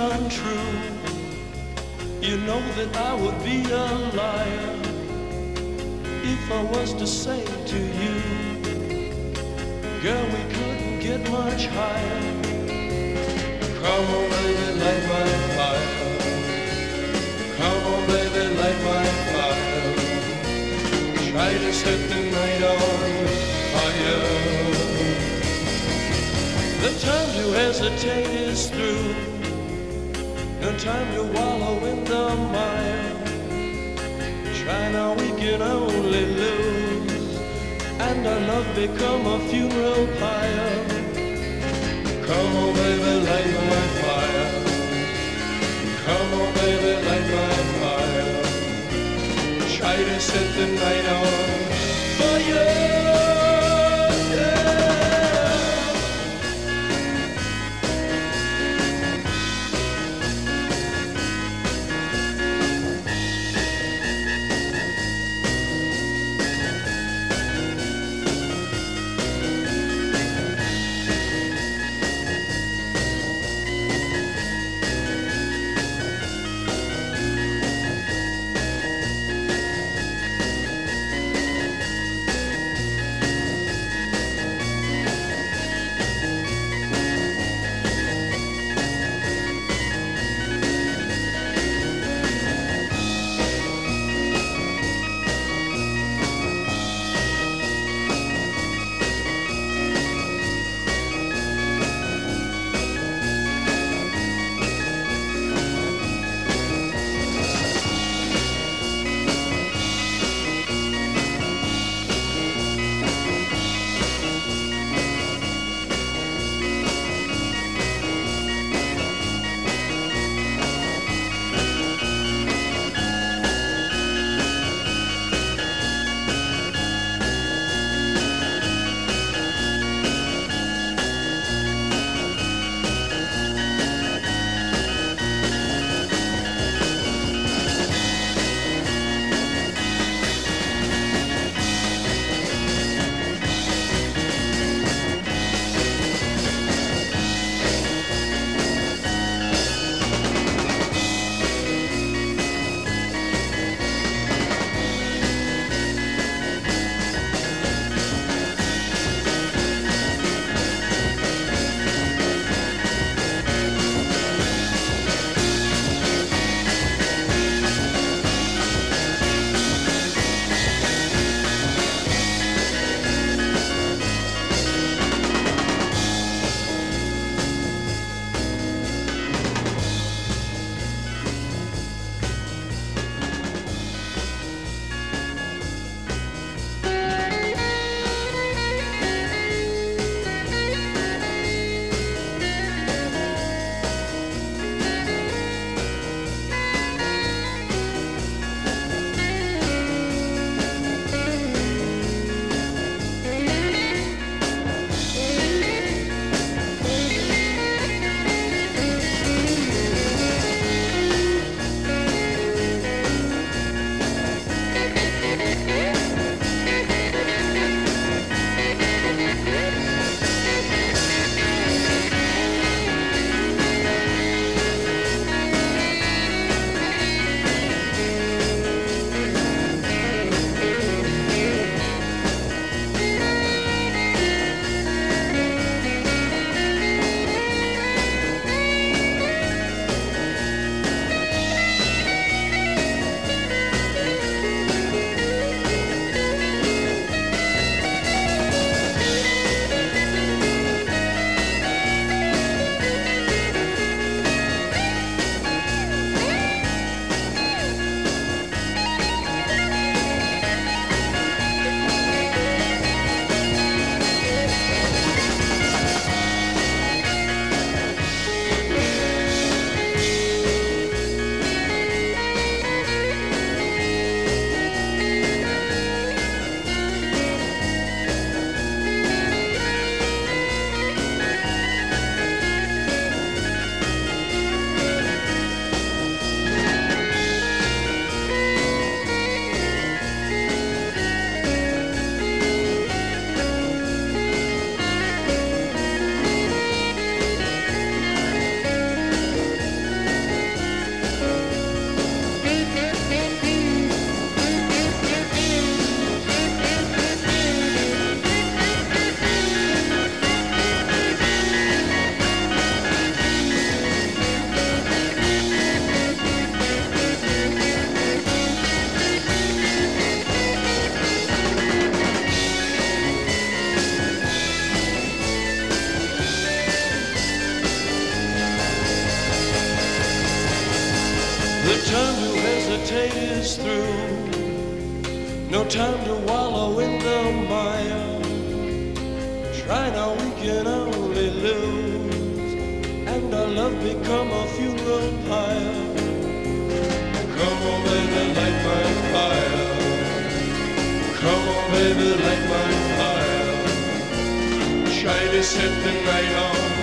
untrue. You know that I would be a liar if I was to say to you, girl, we couldn't get much higher. Come on, baby, light my fire. Come on, baby, light my fire. Try to set the night on fire. The time to hesitate is through. No time to wallow in the mire. Try now, we can only lose, and our love become a funeral pyre. Come on, baby, light my fire. Come on, baby, light my fire. Try to set the night on fire. No time to wallow in the mire. Try now, we can only lose, and our love become a funeral pyre. Come on, baby, light my fire. Come on, baby, light my fire. Try to set the night on